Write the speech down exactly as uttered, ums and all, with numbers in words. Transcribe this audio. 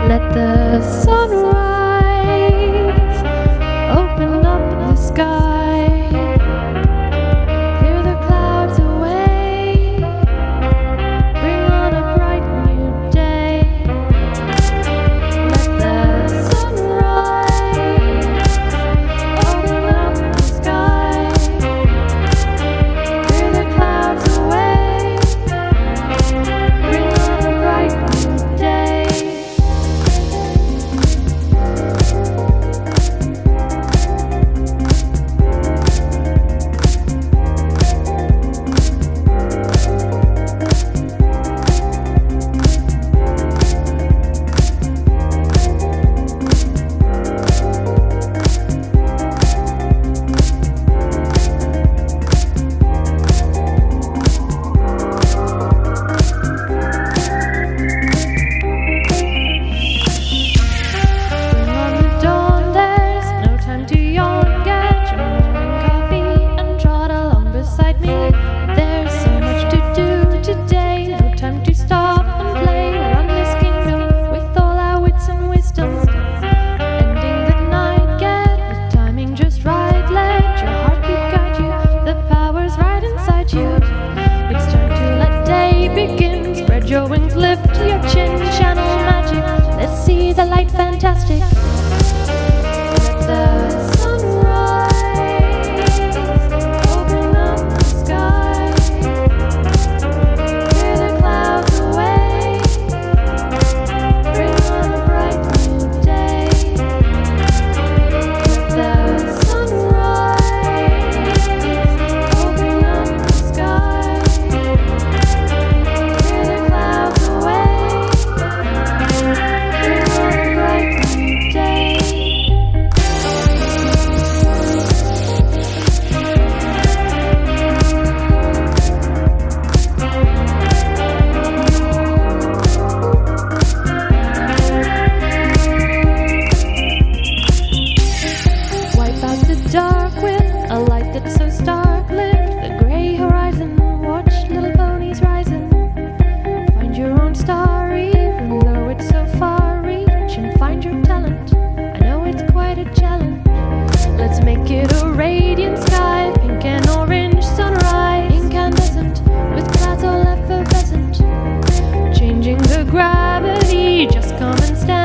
Let the sunrise open up the sky, clear the clouds away, bring on a bright new day. Let the sunrise open up the sky, clear the clouds away, bring on a bright new day. Your wings lift, your chin, channel magic. Let's see the light fantastic. Let the sunrise open up the sky, clear the clouds away, bring on a bright new day. Let the sunrise open up the sky, clear the clouds away, bring on a bright new day. Wipe out the dark with a light that's so stark. Lift the gray horizon, watch little ponies rising. Find your own star, even though it's so far. Reach and find your talent. I know it's quite a challenge. Let's make it a radiant sky, pink and orange sunrise, incandescent with clouds all effervescent. Changing the gravity, just come and stand.